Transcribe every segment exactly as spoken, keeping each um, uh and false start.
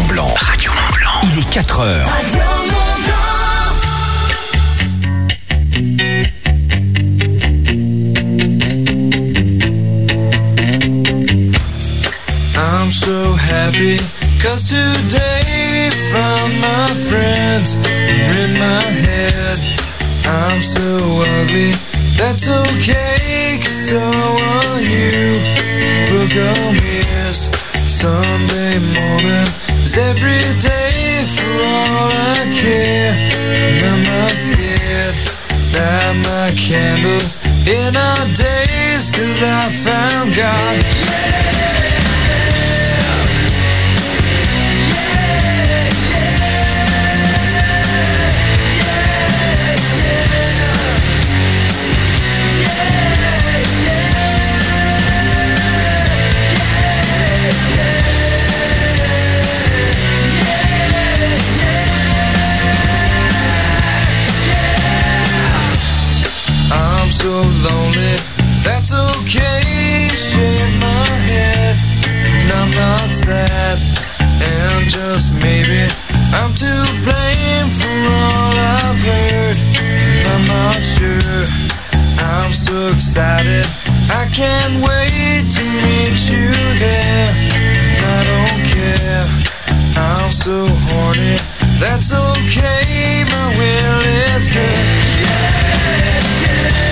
Mont-Blanc. Radio Mont-Blanc. Il est quatre heures. Radio I'm so happy, cause today found my friends are in my head. I'm so ugly, that's okay, cause so are you. Book on ears, Sunday morning is every day for all I care. And I'm not scared, light my candles in our days, cause I found God. So lonely, that's okay, shake my head, and I'm not sad, and just maybe I'm to blame for all I've heard, and I'm not sure, I'm so excited, I can't wait to meet you there, and I don't care, I'm so horny, that's okay, my will is good, yeah, yeah.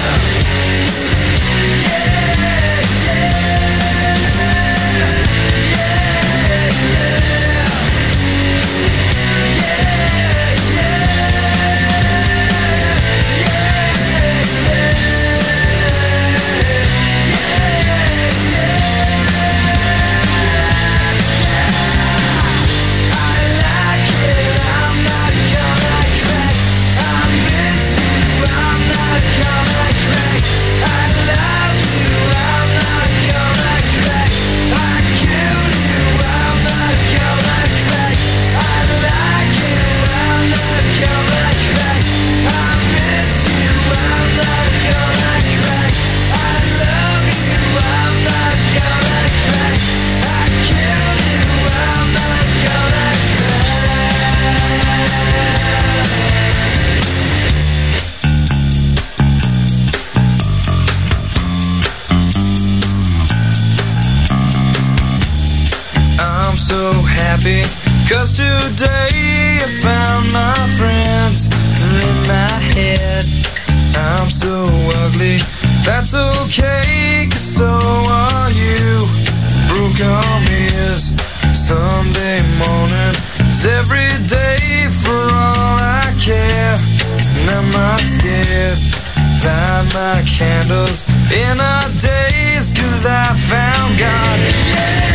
So happy, cause today I found my friends in my head. I'm so ugly, that's okay, cause so are you. Broke arm is Sunday morning, is every day for all I care. And I'm not scared, light my candles in our days, cause I found God. Yeah!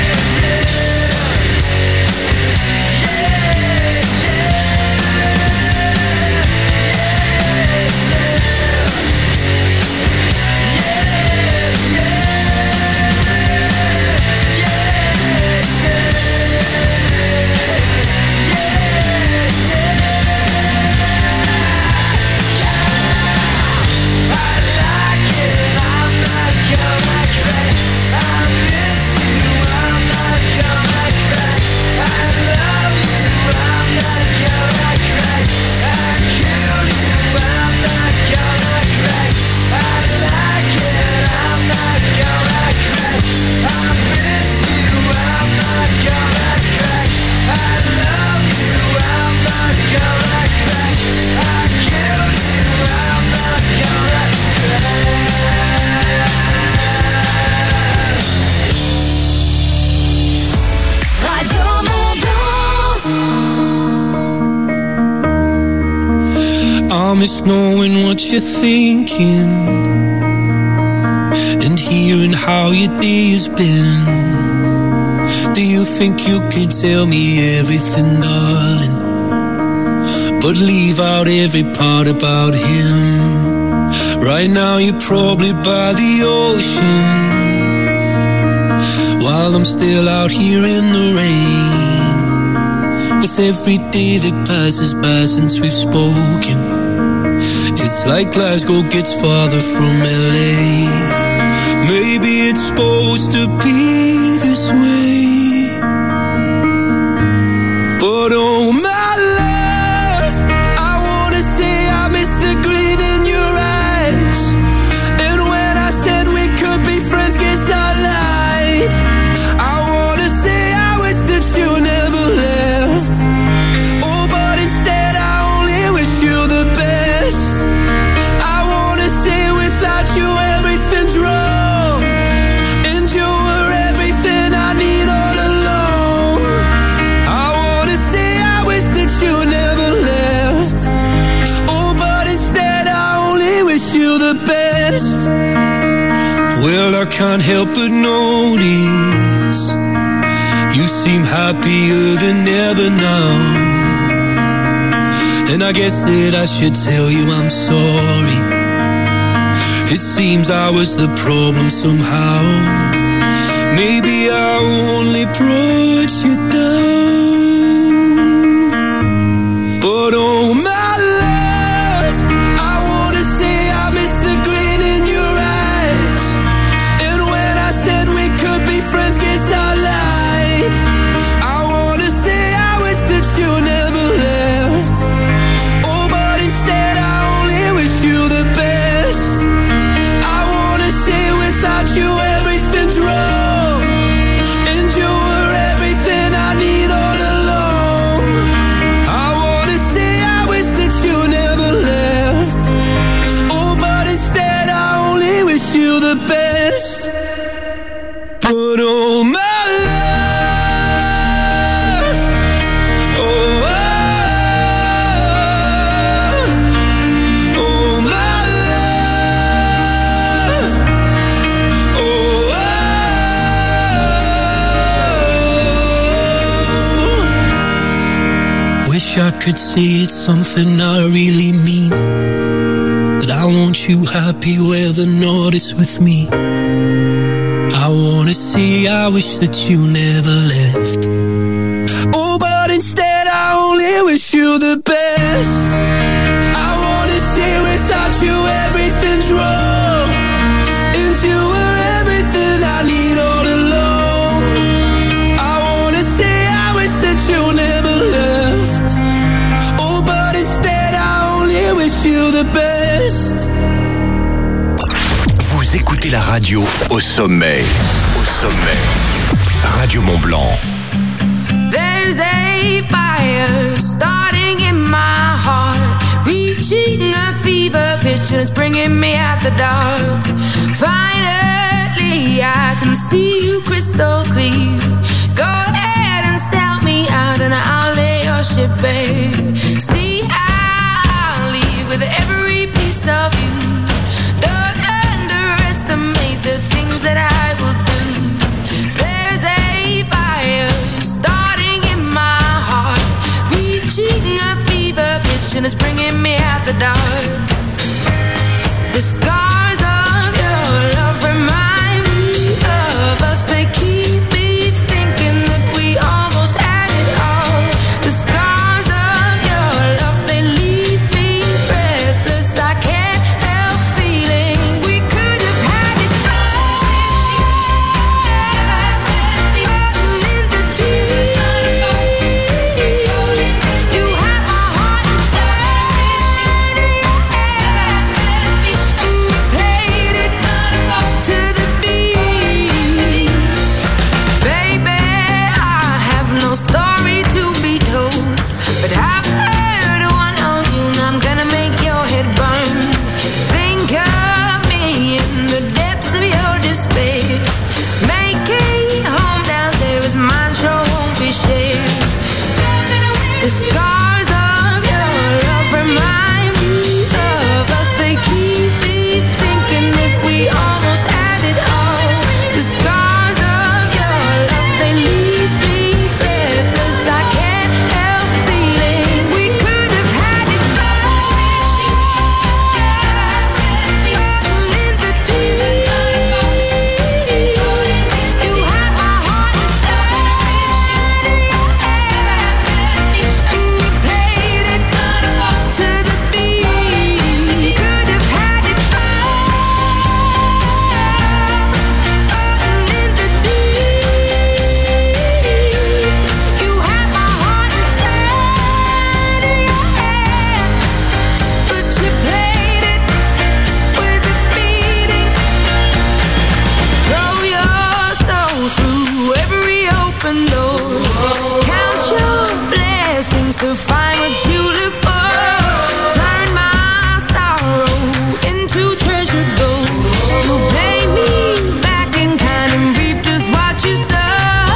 I miss knowing what you're thinking and hearing how your day has been. Do you think you can tell me everything, darling, but leave out every part about him? Right now you're probably by the ocean, while I'm still out here in the rain. With every day that passes by since we've spoken, it's like Glasgow gets farther from L A. Maybe it's supposed to be this way. can't help but notice you seem happier than ever now. And I guess that I should tell you I'm sorry. It seems I was the problem somehow. Maybe I only brought you down. But oh my love, I wanna say I miss the grin in your eyes. And when I said we could be friends, guess I lied. I wanna say I wish that you never left. Oh, but instead I only wish you the best. I wanna say without you everything's wrong, and you were everything I need all along. I wanna say I wish that you never left. Oh, but instead I only wish you the best. But oh my love, oh, oh, oh my love, oh, oh. Wish I could say it's something I really mean, that I want you happy where the north is with me. I wanna say I wish that you never left. Oh, but instead I only wish you the best. I wanna say without you everything's wrong, and you were everything I need all along. I wanna say I wish that you never left. Oh, but instead I only wish you the best. Vous écoutez la radio au sommet. Au sommet. Radio Mont Blanc. There's a fire starting in my heart, reaching a fever pitch and it's bringing me out the dark. Finally, I can see you crystal clear. Go ahead and sell me out and I'll lay your ship bare. See, I'll leave with every piece of you. Don't underestimate the things that I will do. There's a fire starting in my heart, reaching a fever pitch and it's bringing me out the dark. The scars of your love remind me of us. They keep me thinking that we almost had it all. The scars of your love, they leave me breathless. I can't help feeling we could have had it all. Floating in the deep, you have my heart inside of your hand, and you played it to the beat. Baby, I have no story to be told, but I've heard one on you and I'm gonna make your head burn. Think of me in the depths of your despair. Make a home down there as mine sure won't be shared. The scars of your love remind me of us. They keep me thinking that we almost had it all. The scars of your love, they leave me breathless. I can't help feeling we could have had it all. Floating in the deep, you have my heart inside of your hand, and you played it to the beat. Could have had it all. Floating in the deep, you have my heart inside of your hand, but you played it with a beating. Throw your soul through every open door. Count your blessings to find what you look for. Turn my sorrow into treasure gold. You pay me back in kind and reap just what you sow.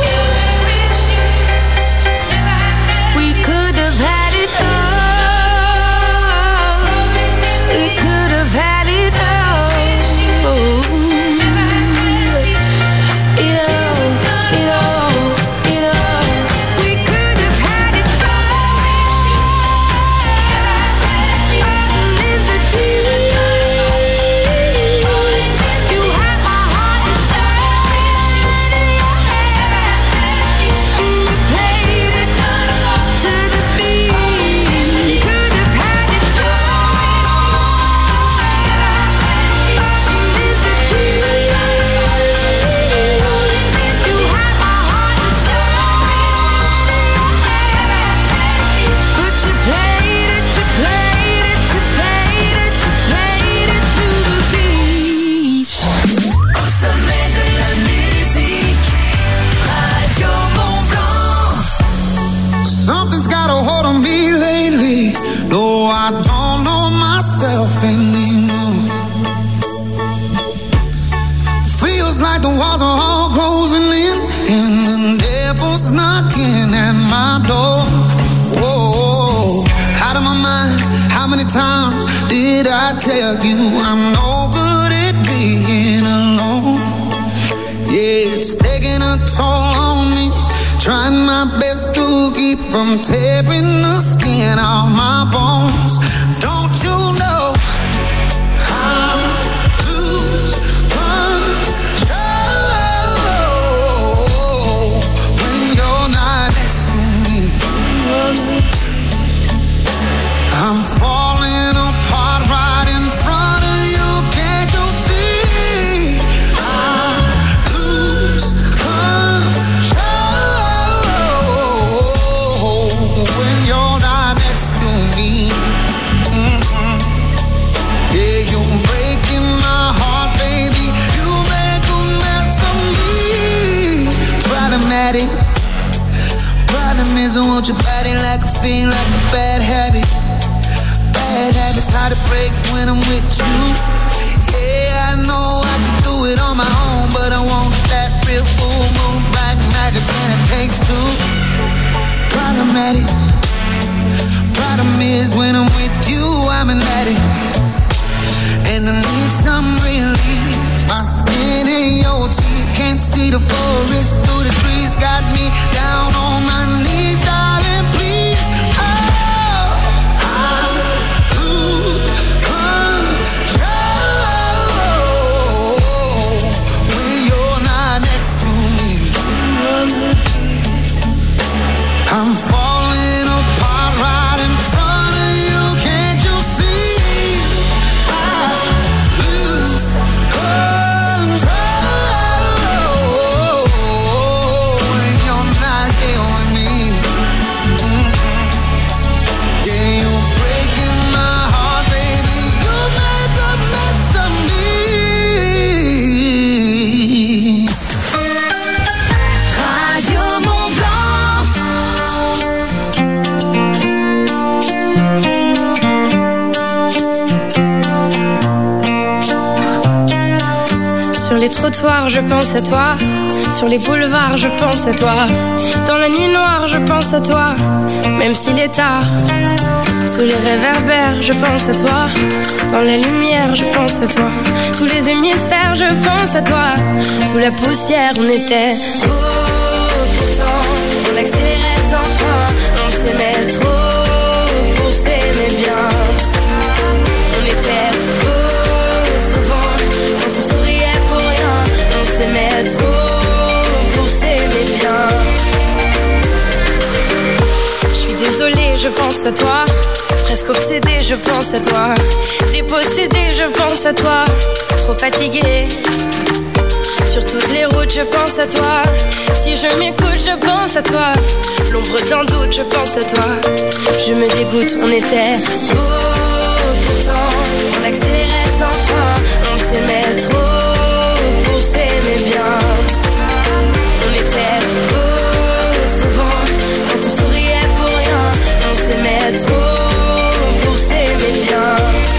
We could have had it all. We could have had it all. I don't know myself anymore. Feels like the walls are all closing in, and the devil's knocking at my door. Whoa, out of my mind. How many times did I tell you I'm no good at being alone? Yeah, it's taking a toll on me. Trying my best to keep from tearing the skin off my bones. Don't you know I lose control when you're not next to me? I'm falling apart right in front of you. Can't you see? I lose control when you're not next to me. Mm-hmm. Yeah, you're breaking my heart, baby. You make a mess of me. Problematic. Problem is I want your body like a fiend, like a bad habit. Bad habits hard to break when I'm with you. Yeah, I know I can do it on my own, but I want that real full moon black magic, and it takes two. Problematic. Problem is when I'm with you, I'm an addict, and I need some relief. My skin and your teeth can't see the forest through the trees. Got me down on my knees, darling, please. Oh, I lose control when you're not next to me. I'm falling apart right in front of you. Can't you see? I lose control when you're not here with me. Mm-hmm. Yeah, you're breaking my heart, baby. You make a mess of me. Radio Mont Blanc. Sur les trottoirs, je pense à toi. Sur les boulevards, je pense à toi. Dans la nuit noire, je pense à toi. Même s'il est tard. Sous les réverbères, je pense à toi. Dans la lumière, je pense à toi. Tous les hémisphères, je pense à toi. Sous la poussière, on était beau. Pourtant, on accélérait sans fin. On s'aimait trop pour s'aimer bien. On était beau souvent quand on souriait pour rien. On s'aimait trop pour s'aimer bien. Je suis désolée, je pense à toi. Presque obsédée, je pense à toi. Dépossédée, je pense à toi. Trop fatiguée. Sur toutes les routes, je pense à toi. Si je m'écoute, je pense à toi. L'ombre d'un doute, je pense à toi. Je me dégoûte, on était beau. Pourtant, on accélérait sans fin. On s'aimait trop pour s'aimer bien. On était beau souvent quand on souriait pour rien. On s'aimait trop pour s'aimer bien.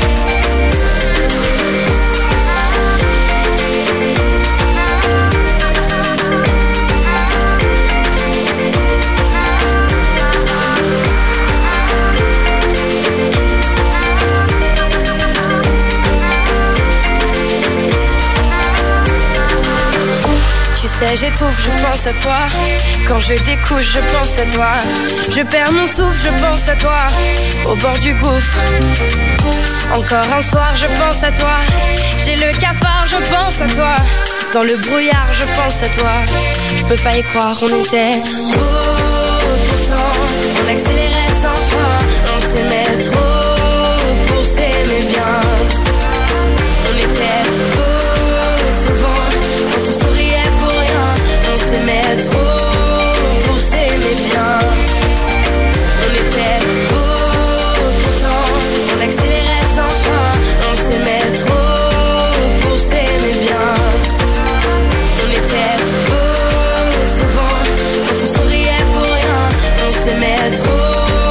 J'étouffe, je pense à toi. Quand je découche, je pense à toi. Je perds mon souffle, je pense à toi. Au bord du gouffre. Encore un soir, je pense à toi. J'ai le cafard, je pense à toi. Dans le brouillard, je pense à toi. Je peux pas y croire, on était beau. Pourtant, on accélérait sans fin. On s'aimait trop pour s'aimer bien. On était beau souvent quand on souriait pour rien. On s'aimait trop pour s'aimer bien. On était beau pourtant, on accélérait sans fin. On s'aimait trop pour s'aimer bien. On était beau souvent quand on souriait pour rien. On s'aimait trop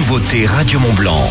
Nouveauté Radio Mont-Blanc.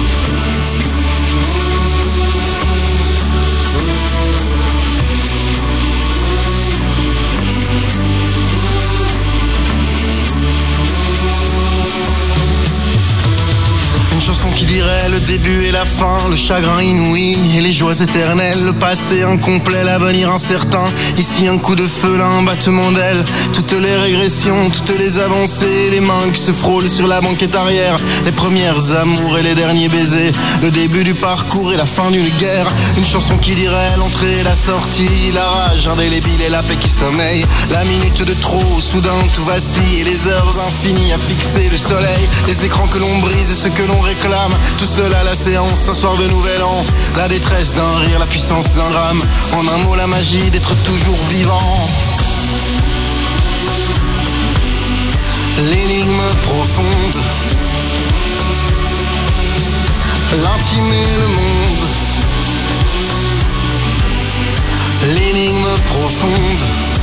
Une chanson qui dirait le début et la fin, le chagrin inouï et les joies éternelles, le passé incomplet, l'avenir incertain. Ici un coup de feu, là un battement d'aile, toutes les régressions, toutes les avancées, les mains qui se frôlent sur la banquette arrière, les premières amours et les derniers baisers, le début du parcours et la fin d'une guerre. Une chanson qui dirait l'entrée et la sortie, la rage indélébile et la paix qui sommeille, la minute de trop, soudain tout vacille et les heures infinies à fixer le soleil, les écrans que l'on brise et ceux que l'on réclame, tout seul à la séance, un soir de nouvel an, la détresse d'un rire, la puissance d'un drame, en un mot la magie d'être toujours vivant. L'énigme profonde, l'intime et le monde. L'énigme profonde.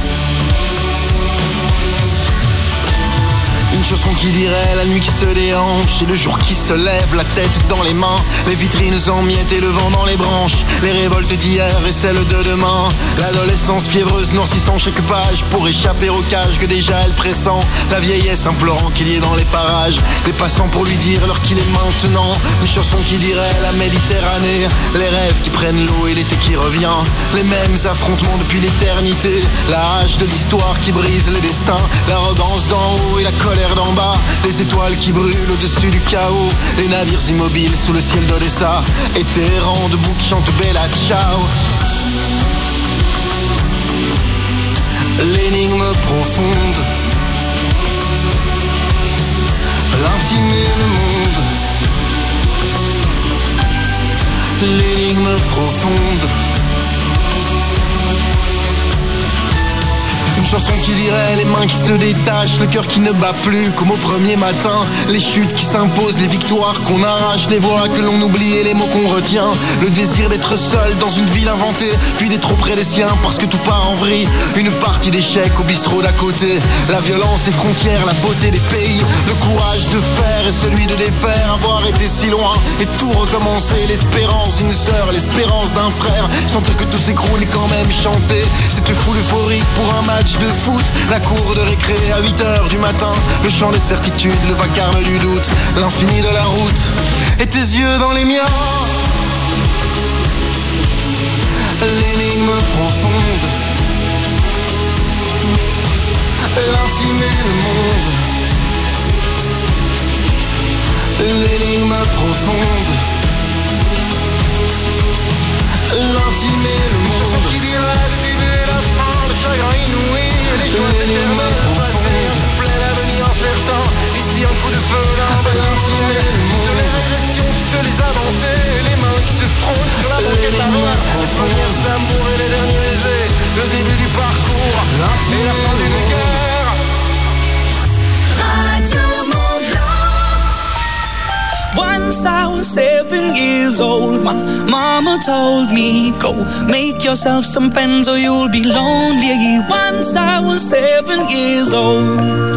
Une chanson qui dirait la nuit qui se déhanche et le jour qui se lève, la tête dans les mains, les vitrines en miettes et le vent dans les branches, les révoltes d'hier et celles de demain, l'adolescence fiévreuse noircissant chaque page pour échapper au cage que déjà elle pressent, la vieillesse implorant qu'il y ait dans les parages des passants pour lui dire l'heure qu'il est maintenant. Une chanson qui dirait la Méditerranée, les rêves qui prennent l'eau et l'été qui revient, les mêmes affrontements depuis l'éternité, la hache de l'histoire qui brise les destins, l'arrogance d'en haut et la colère d'en bas, les étoiles qui brûlent au-dessus du chaos, les navires immobiles sous le ciel d'Odessa, et tes errants debout qui chantent Bella Ciao. L'énigme profonde, l'intime et le monde. L'énigme profonde. Une chanson qui dirait les mains qui se détachent, le cœur qui ne bat plus comme au premier matin, les chutes qui s'imposent, les victoires qu'on arrache, les voix que l'on oublie et les mots qu'on retient, le désir d'être seul dans une ville inventée, puis d'être auprès des siens parce que tout part en vrille, une partie d'échecs au bistrot d'à côté, la violence des frontières, la beauté des pays, le courage de faire et celui de défaire, avoir été si loin et tout recommencer, l'espérance d'une sœur, l'espérance d'un frère, sentir que tout s'écroule et quand même chanter, cette foule euphorique pour un match de foot, la cour de récré à huit heures du matin, le chant des certitudes, le vacarme du doute, l'infini de la route, et tes yeux dans les miens. L'énigme profonde, l'intime et le monde. L'énigme profonde, l'intime et le monde. Une chanson qui dirait le début et la fin, le chagrin inouï, les joies éternelles, le passé incomplet, l'avenir incertain. Ici un coup de feu, là un l'intime et le monde. Toutes les régressions, toutes les avancées, les mains qui se frôlent sur la banquette arrière, les premières amours et les derniers baisers, le début du parcours et la fin d'une guerre. Radio Once I was seven years old, my mama told me, go make yourself some friends or you'll be lonely. Once I was seven years old.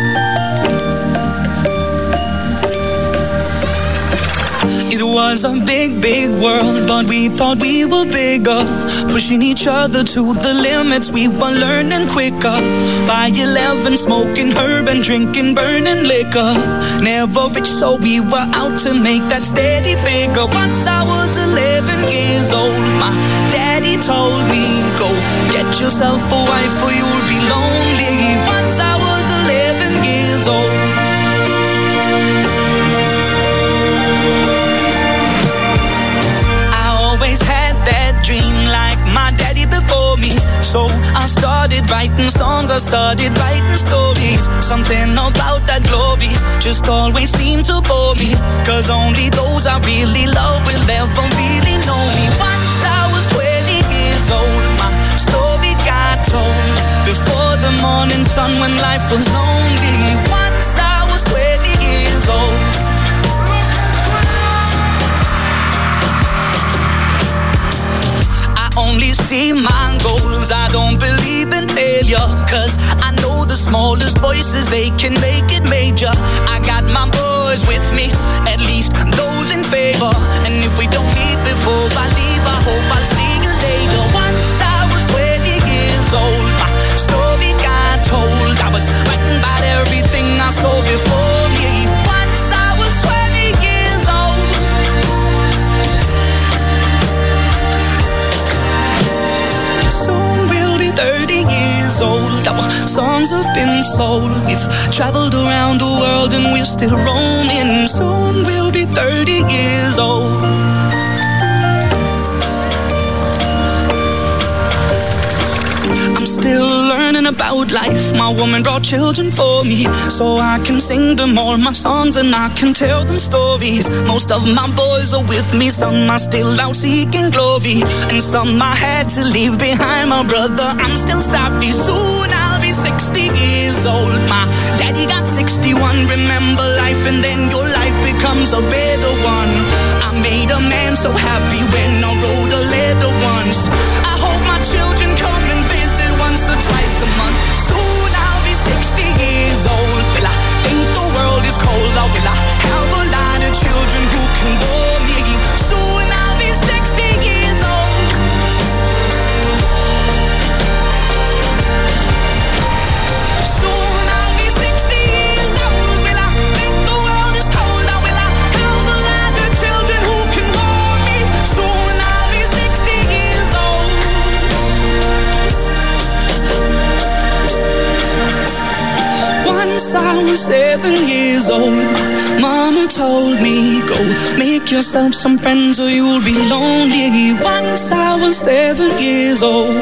It was a big, big world, but we thought we were bigger, pushing each other to the limits. We were learning quicker. By eleven, smoking herb and drinking burning liquor. Never rich, so we were out to make that steady figure. Once I was eleven years old, my daddy told me, go get yourself a wife or you'll be lonely. Once I was eleven years old. Dream like my daddy before me, so I started writing songs, I started writing stories. Something about that glory just always seemed to bore me, cause only those I really love will ever really know me. Once I was twenty years old, my story got told before the morning sun when life was lonely. Once I was twenty years old. Only see my goals, I don't believe in failure. failure, cause I know the smallest voices, they can make it major. I got my boys with me, at least those in favor. And if we don't meet before I leave, I hope I'll see you later. Once I was twenty years old, my story got told. I was writing about everything I saw before me. Once I was twenty years old. Soon we'll be thirty years old. Our songs have been sold. We've traveled around the world and we're still roaming. Soon we'll be thirty years old. I'm still learning about life. My woman brought children for me, so I can sing them all my songs and I can tell them stories. Most of my boys are with me, some are still out seeking glory, and some I had to leave behind. My brother, I'm still sorry. Soon I'll be sixty years old. My daddy got sixty-one. Remember life and then your life becomes a better one. I made a man so happy when I wrote a letter once. I hope my children come and visit once or twice a month. Soon I'll be sixty years old. Will I think the world is cold, or will I have a lot of children who can warm me? Soon I'll be sixty years old. Soon I'll be sixty years old. Will I think the world is cold, or will I have a lot of children who can warm me? Soon I'll be sixty years old. Once I was seven years old, Mama told me, go make yourself some friends or you'll be lonely. Once I was seven years old.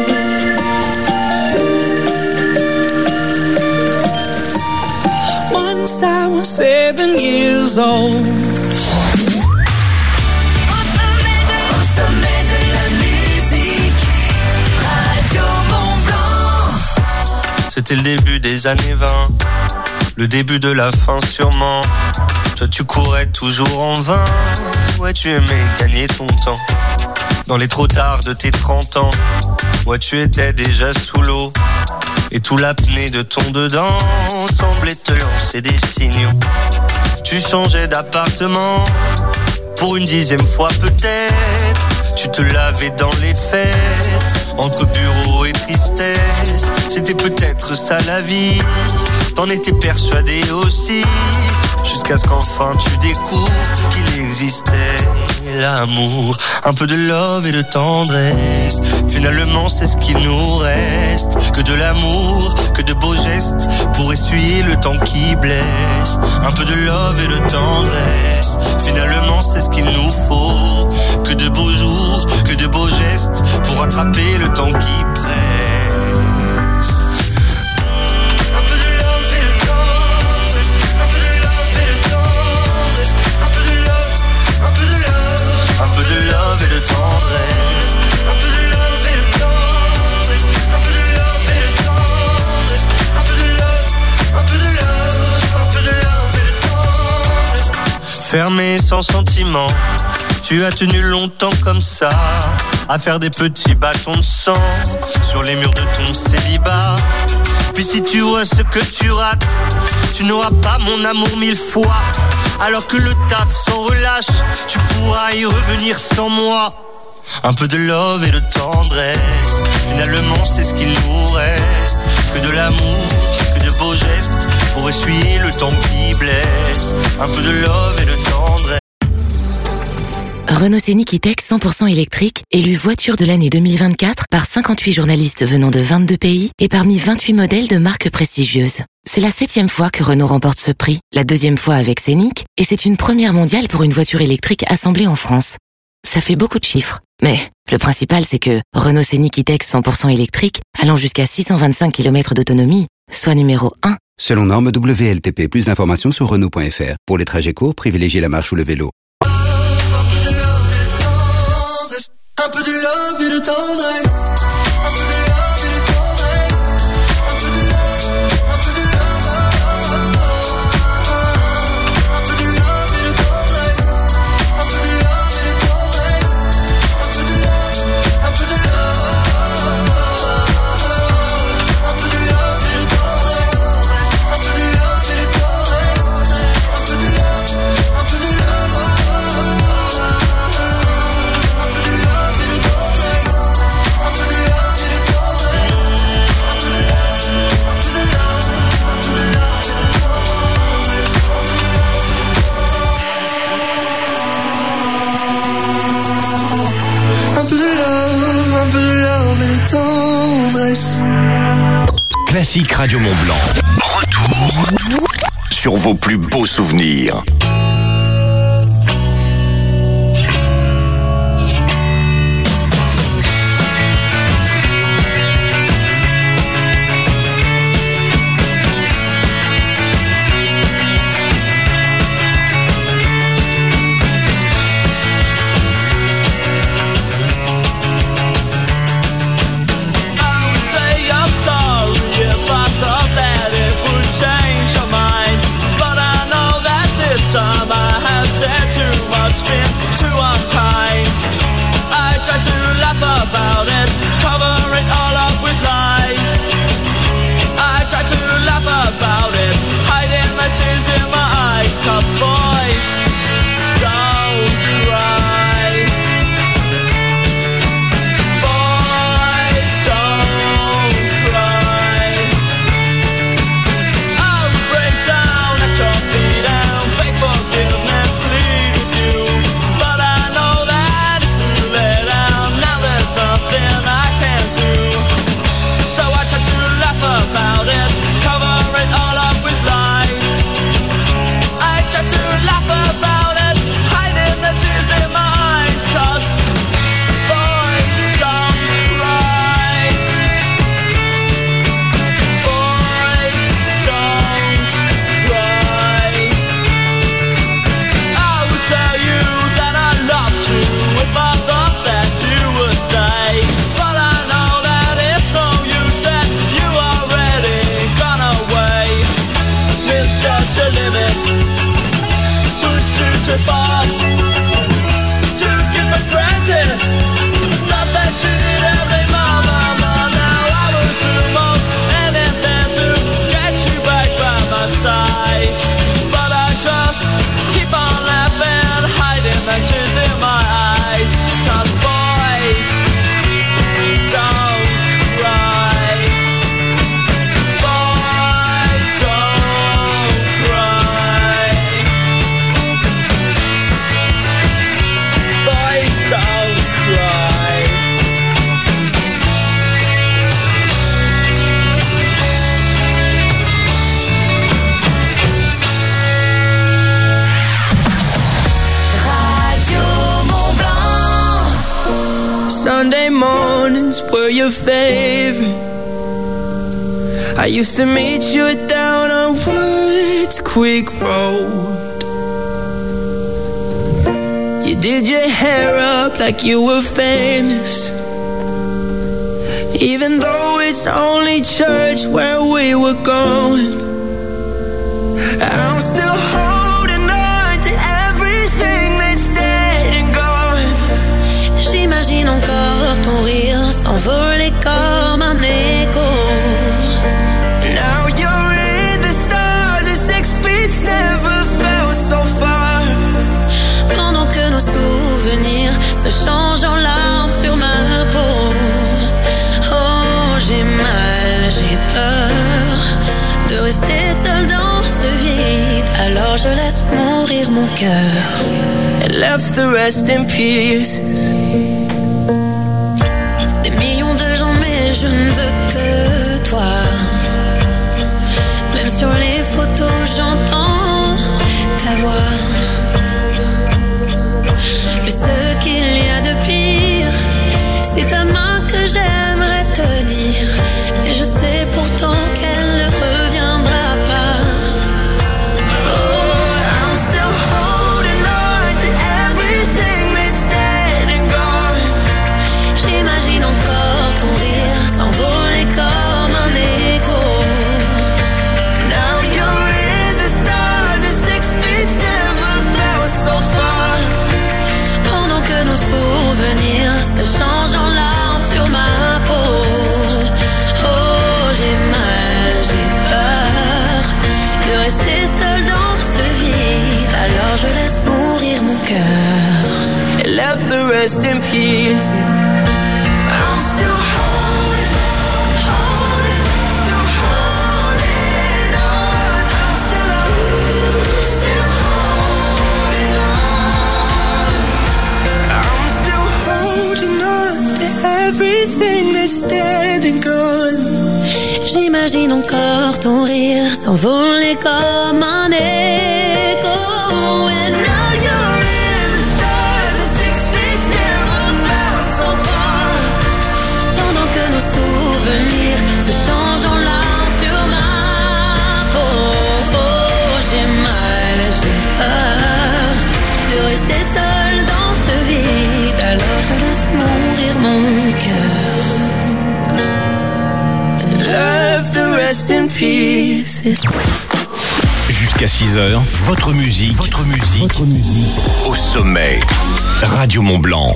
Once I was seven years old. C'était le début des années vingt, le début de la fin sûrement. Toi tu courais toujours en vain, ouais tu aimais gagner ton temps. Dans les trop tard de tes trente ans, ouais tu étais déjà sous l'eau. Et tout l'apnée de ton dedans semblait te lancer des signaux. Tu changeais d'appartement, pour une dixième fois peut-être. Tu te lavais dans les fêtes, entre bureau et tristesse. C'était peut-être ça la vie, t'en étais persuadé aussi. Jusqu'à ce qu'enfin tu découvres qu'il existait l'amour. Un peu de love et de tendresse, finalement c'est ce qu'il nous reste. Que de l'amour, que de beaux gestes, pour essuyer le temps qui blesse. Un peu de love et de tendresse, finalement c'est ce qu'il nous faut. Que de beaux jours, que de beaux gestes, pour attraper le temps qui presse. Un peu de love et de tendresse, un peu de love et de tendresse, un peu de love, un peu de love, un peu de love et de tendresse, un peu de love et de tendresse, un peu de love et de tendresse, un peu de love, un peu de love, un peu de love et de tendresse. Fermé sans sentiment, tu as tenu longtemps comme ça, à faire des petits bâtons de sang sur les murs de ton célibat. Puis si tu vois ce que tu rates, tu n'auras pas mon amour mille fois. Alors que le taf s'en relâche, tu pourras y revenir sans moi. Un peu de love et de tendresse, finalement c'est ce qu'il nous reste. Que de l'amour, que de beaux gestes, pour essuyer le temps qui blesse. Un peu de love et de tendresse. Renault Scénic E-Tech cent pour cent électrique, élu voiture de l'année deux mille vingt-quatre par cinquante-huit journalistes venant de vingt-deux pays et parmi vingt-huit modèles de marques prestigieuses. C'est la septième fois que Renault remporte ce prix, la deuxième fois avec Scénic, et c'est une première mondiale pour une voiture électrique assemblée en France. Ça fait beaucoup de chiffres, mais le principal c'est que Renault Scénic E-Tech cent pour cent électrique, allant jusqu'à six cent vingt-cinq kilomètres d'autonomie, soit numéro un. Selon norme W L T P, plus d'informations sur Renault point F R. Pour les trajets courts, privilégiez la marche ou le vélo. Un peu de love et de tendresse, un peu de love et de tendresse, un peu de love, un peu de love, un peu de love et de tendresse, un peu de love et de tendresse, un peu de love, un peu de love, un peu de Classique Radio Mont-Blanc. Retour sur vos plus beaux souvenirs. Sunday mornings were your favorite. I used to meet you down on Woods Creek Road. You did your hair up like you were famous, even though it's only church where we were going. I'm still holding on to everything that's dead and gone. J'imagine encore ton rire s'envoler comme un écho. Now you're in the stars and six feet never felt so far. Pendant que nos souvenirs se changent en larmes sur ma peau. Oh, j'ai mal, j'ai peur de rester seule dans ce vide. Alors je laisse mourir mon cœur. And left the rest in pieces. Des millions de gens, mais je ne veux que toi. Même sur les photos, j'entends ta voix. Mais ce qu'il y a de pire, c'est ta main que j'aimerais tenir. Et je sais pourtant qu'elle ne reviendra pas. Oh, I'm still holding on to everything that's dead and gone. J'imagine encore ton rire s'envoler comme un écho. Now you're in the stars and six feet never felt so far. Pendant que nos souvenirs se changent en larmes sur ma peau. Oh, j'ai mal, j'ai peur de rester seule dans ce vide. Alors je laisse mourir mon cœur. And left the rest in pieces. I'm still holding on, holding, still holding on. I'm still, still holding on. I'm still holding on to everything that's dead and gone. J'imagine J'imagine encore ton rire s'envoler comme un écho. And now you're in the stars, the six feet never felt so far. Pendant que nos souvenirs se changent en larmes sur ma peau. Oh, j'ai mal, j'ai peur de rester seule dans ce vide. Alors je laisse mourir mon cœur. Love the rest in peace. Jusqu'à six heures, votre musique, votre musique, votre musique, au sommet. Radio Mont Blanc.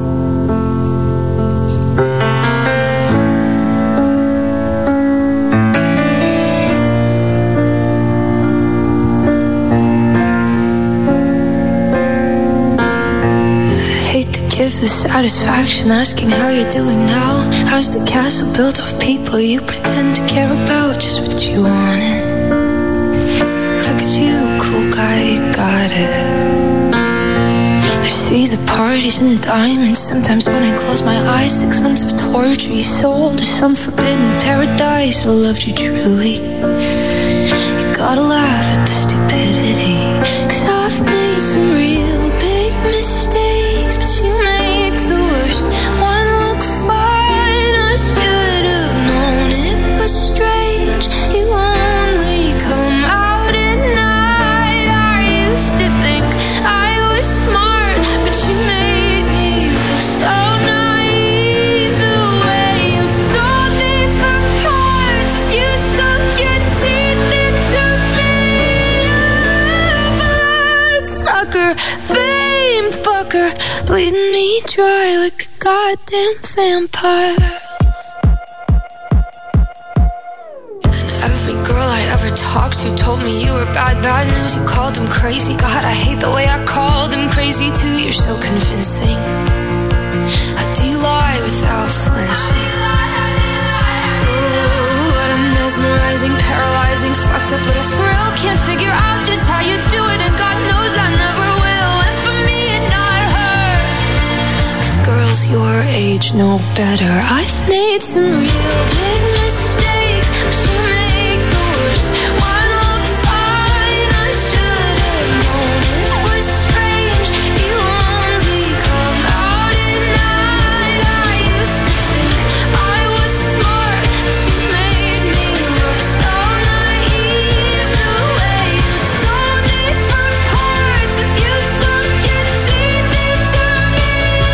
Give the satisfaction asking how you're doing now. How's the castle built of people you pretend to care about? Just what you wanted. Look at you, cool guy, you got it. I see the parties and the diamonds. Sometimes when I close my eyes, six months of torture you sold to some forbidden paradise. I loved you truly. You gotta laugh at the stupidity, 'cause I've made some real big mistakes, but you make the worst one look fine. I should have known it was strange. You only come out at night. I used to think I was smart, but you made me look so naive. The way you sold me for parts, you sunk your teeth into me. Bloodsucker, fame fucker, bleeding me dry like a goddamn vampire. And every girl I ever talked to told me you were bad, bad news. You called them crazy. God, I hate the way I called them crazy too. You're so convincing. How do you lie without flinching? Ooh, what a mesmerizing, paralyzing, fucked up little thrill. Can't figure out just how you do it, and God knows I never will. And for me and not her, 'cause girls your age know better. I've made some real big mistakes, but you make the worst one look fine. I should have known it was strange. You only come out at night. I used to think I was smart, but you made me look so naive. The way you sold me for parts is you sunk your teeth into me.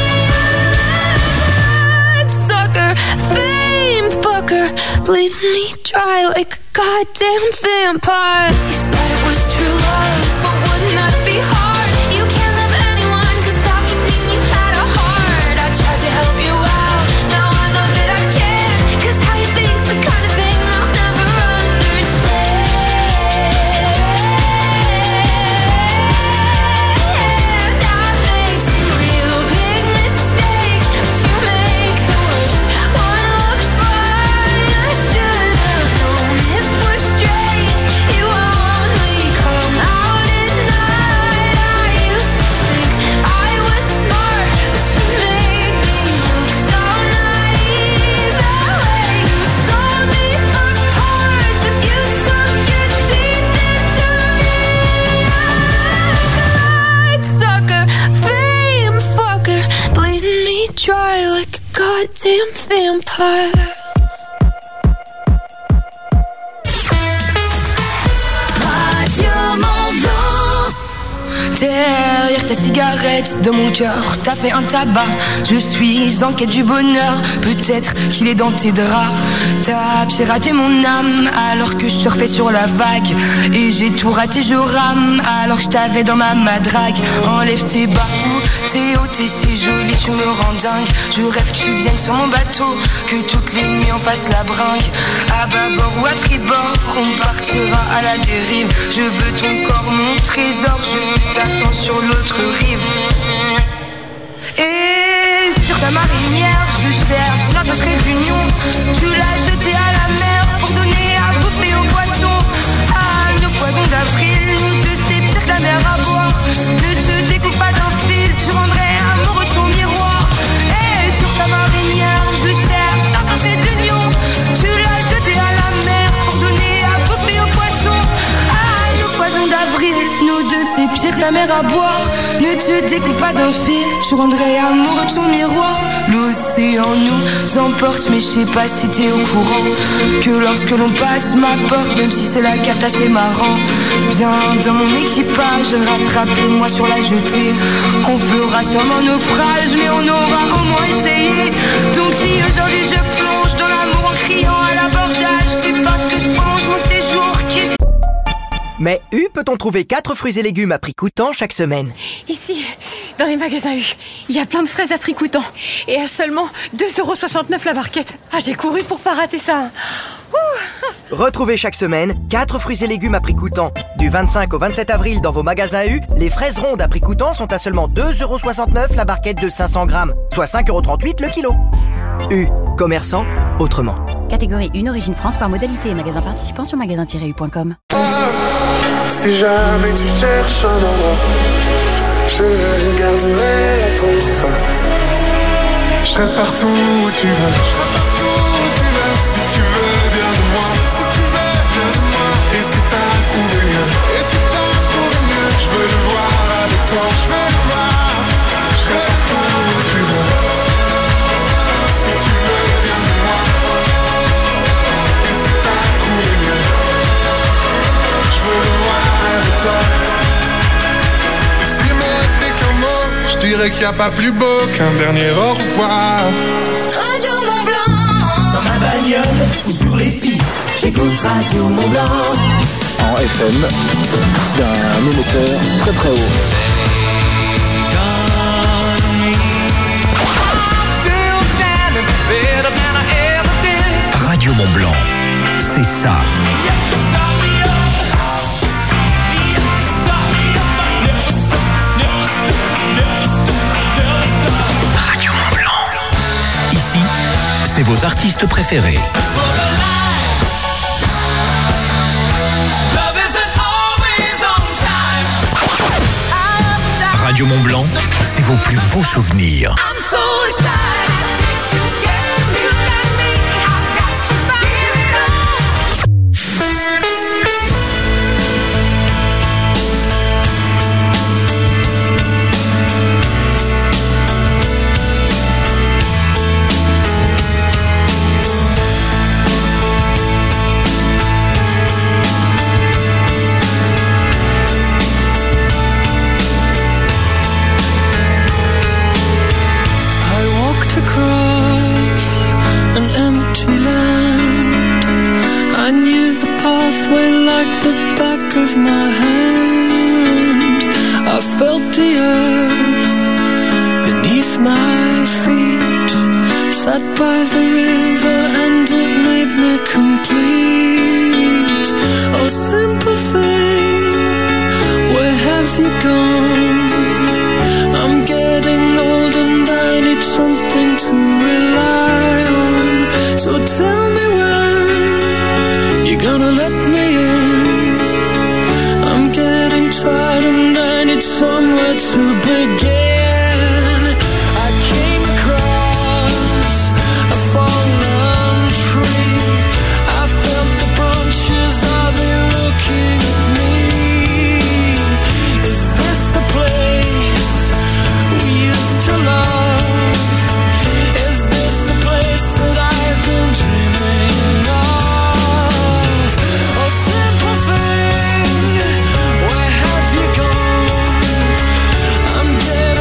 Bloodsucker, fame fucker, bleeding me dry like a goddamn vampire. You said it was true love, but wouldn't that be hard? You can't love anyone, 'cause that would mean you had a heart. I tried to help you out, now I know that I can't, 'cause how you think's the kind of thing I'll never understand. I made some real big mistakes, but you make the worst one look fine. I should have known it was strange. You only come out at night. I used to think I was smart, but you made me look so naive. The way you sold me for parts is you sunk your teeth into me. Bloodsucker, fame fucker, bleeding me dry like a goddamn vampire. Radio Mont Blanc. Derrière ta cigarette, dans mon cœur, t'as fait un tabac. Je suis en quête du bonheur, peut-être qu'il est dans tes draps. T'as piraté mon âme alors que je surfais sur la vague. Et j'ai tout raté, je rame alors que je t'avais dans ma madrague. Enlève tes bas, t'es haut, t'es si jolie, tu me rends dingue. Je rêve que tu viennes sur mon bateau, que toutes les nuits on fasse la bringue. À bâbord ou à tribord, on partira à la dérive. Je veux ton corps, mon trésor, je t'attends sur l'autre rive. Et sur ta marinière, je cherche notre trait d'union. Tu l'as jeté à la mer pour donner à bouffer aux poissons. Ah, nos poisons d'avril, nous deux c'est pire que la mer à boire. Ne te découpe pas d'un fil, tu rendrais amoureux de ton miroir. Et sur ta marinière, je cherche notre trait d'union. Tu l'as jeté à la mer sert ta mère à boire. Ne te découvre pas d'un fil, je rendrai amoureux de ton miroir. L'océan nous emporte, mais je sais pas si t'es au courant que lorsque l'on passe ma porte, même si c'est la cata, c'est marrant. Viens dans mon équipage, rattrape-moi sur la jetée. On fera sûrement naufrage, mais on aura au moins essayé. Donc si aujourd'hui je plonge dans l'amour en criant à l'abordage, c'est parce que je prolonge mon séjour qui est... Mais U, peut-on trouver quatre fruits et légumes à prix coûtant chaque semaine? Ici, dans les magasins U, il y a plein de fraises à prix coûtant. Et à seulement deux euros soixante-neuf la barquette. Ah, j'ai couru pour pas rater ça. Ouh. Retrouvez chaque semaine quatre fruits et légumes à prix coûtant. Du vingt-cinq au vingt-sept avril dans vos magasins U, les fraises rondes à prix coûtant sont à seulement deux euros soixante-neuf la barquette de cinq cents grammes, soit cinq euros trente-huit le kilo. U, commerçant autrement. Catégorie une, origine France, par modalité et magasin participant sur magasin tiret u point com. Si jamais tu cherches un endroit, je le garderai là pour toi. Je serai partout où tu veux, je serai partout où tu veux. Si tu veux bien de moi, si tu veux bien de moi. Et si t'as trouvé mieux, et si t'as trouvé mieux, je veux le voir avec toi, je veux le voir. Je serai partout où tu veux. Si tu veux bien de moi, et si t'as trouvé mieux, je veux le voir avec toi. Et s'il me restait qu'un mot, je dirais qu'il n'y a pas plus beau qu'un dernier au revoir. Radio Mont Blanc. Dans ma bagnole ou sur les pistes, j'écoute Radio Mont Blanc. En F M, d'un émetteur très très haut. Radio Mont Blanc, c'est ça. Radio Mont Blanc. Ici, c'est vos artistes préférés. Radio Mont Blanc, c'est vos plus beaux souvenirs. Like the back of my hand, I felt the earth beneath my feet, sat by the river and it made me complete. Oh simple thing, where have you gone? I'm getting old and I need something to rely on. So tell me when you're gonna let me in. I'm getting tired and I need somewhere to begin. I came across a fallen tree. I felt the branches, are they looking at me? Is this the place we used to love? Is this the place that I've been dreaming of? I'm getting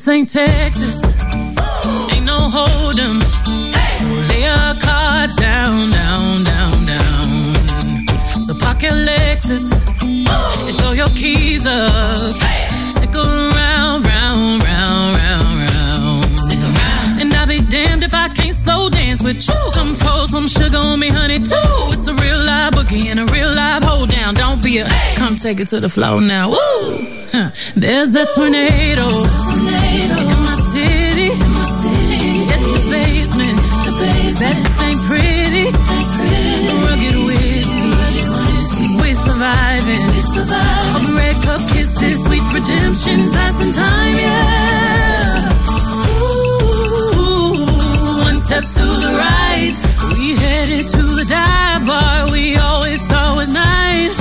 This ain't Texas, ain't no hold'em. So lay your cards down, down, down, down. So park your Lexus and throw your keys up. Stick around, round, round, round, round. Stick around. And I'll be damned if I can't slow dance with you. Come pour some sugar on me, honey, too. It's a real live boogie and a real live hold down. Don't be a, come take it to the floor now. Woo! Huh. There's a tornado, tornado in my city, in my city. At the basement, the basement. That ain't pretty, ain't pretty. Rugged whiskey, we're surviving. We're surviving. Over red cup kisses, sweet redemption, passing time, yeah. Ooh, one step to the right, we headed to the dive bar we always thought was nice.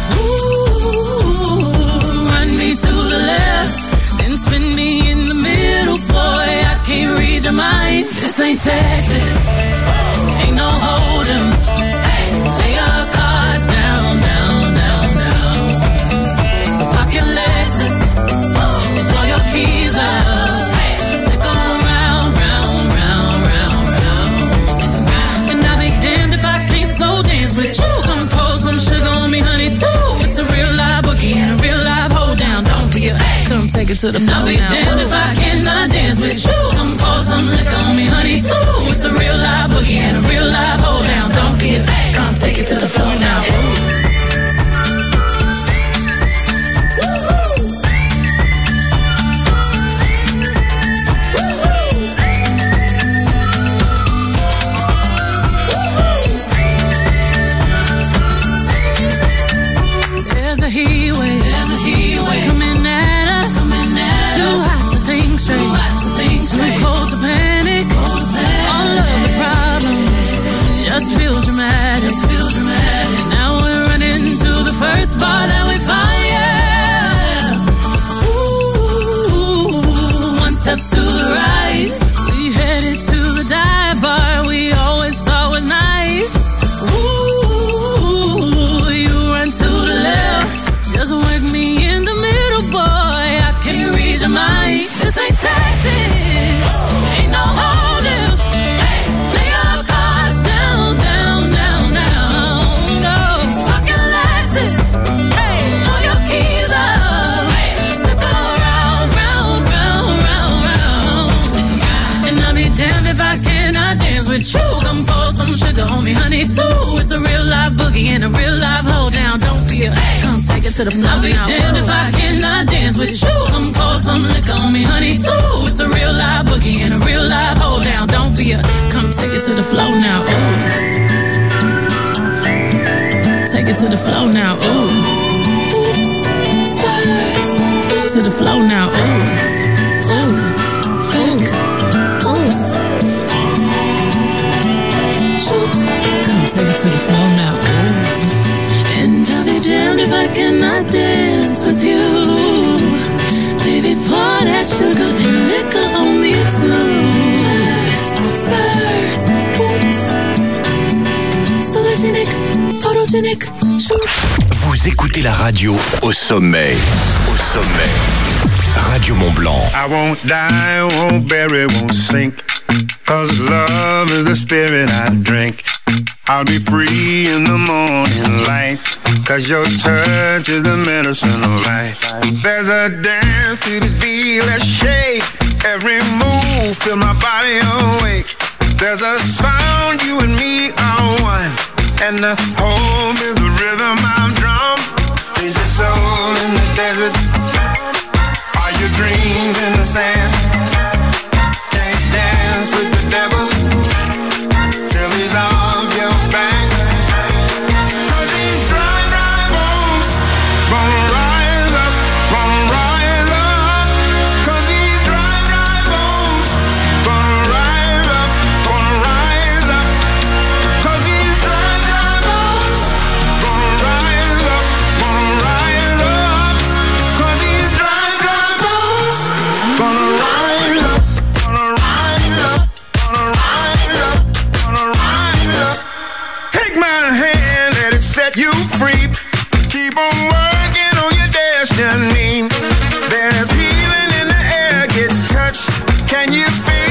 Ooh, run me to the left, then spin me in the middle, boy, I can't read your mind. This ain't Texas, ain't no hold'em. Lay your cards down, down, down, down. So park your Lexus, throw your keys up. Stick around, round, round, round, round. And I'll be damned if I can't slow dance with you. Come pour some sugar on me, honey, too. It's a real live boogie and a real live hold down. Don't be a, come take it to the floor now. I'll be damned if I cannot dance with you. Come pour some liquor on me, honey, too. It's a real live boogie and a real live hold down. Don't be a, come take it to the floor now. There's a heat wave, there's a heat wave coming at us, coming at too us. Hot to think straight, too hot to think straight, too cold to panic, cold to panic. All of the problems just feel dramatic, just feel dramatic. Now we're running to the first bar that we find, yeah. Ooh, one step to the right, we headed to the dive bar we always thought was nice. Ooh, you run to the left, just work me in the middle, boy, I can't read your mind. This ain't Texas, ain't no hold'em. Lay your cards down, down, down, down. No, park your Lexus, hey, throw your keys up. Stick around, round, round, round, round. Stick around. And I'll be damned if I cannot dance with you. Come pour some sugar on me, honey, too. It's a real live boogie and a real live hold down. Don't be a, come take it to the floor. I'll be damned if I cannot dance with you. Come pour some liquor on me, honey, too. It's a real live boogie and a real live hold down. Don't be a, come take it to the floor now. Ooh. Take it to the floor now. Ooh. Oops, spurs. To the floor now. Ooh. Ooh. Think. Oops. Shoot. Come take it to the floor now. Ooh. And I'll be damned if I cannot dance with you. Baby, pour that sugar and liquor on me too. Spurs, spurs, boots. Sologenic, photogenic, shoot. Vous écoutez la radio au sommet. Au sommet. Radio Mont Blanc. I won't die, won't bury, won't sink. Cause love is the spirit I drink. I'll be free in the morning light. Cause your touch is the medicine of life. There's a dance to this beat, let's shake. Every move, feel my body awake. There's a sound, you and me are one. And the home is the rhythm I'm drum. Is your soul in the desert? Are your dreams in the sand? Can't dance with the devil till he's off your back. Cause these dry, dry bones gonna rise up, gonna rise up. Cause these dry, dry bones gonna rise up, gonna rise up. Cause these dry, dry bones gonna rise up, gonna rise up. Cause these dry, dry bones gonna rise up, gonna rise up, gonna rise up, gonna rise up. Take my hand, let it set you free. Keep on working on your destiny. There's healing in the air, get touched. Can you feel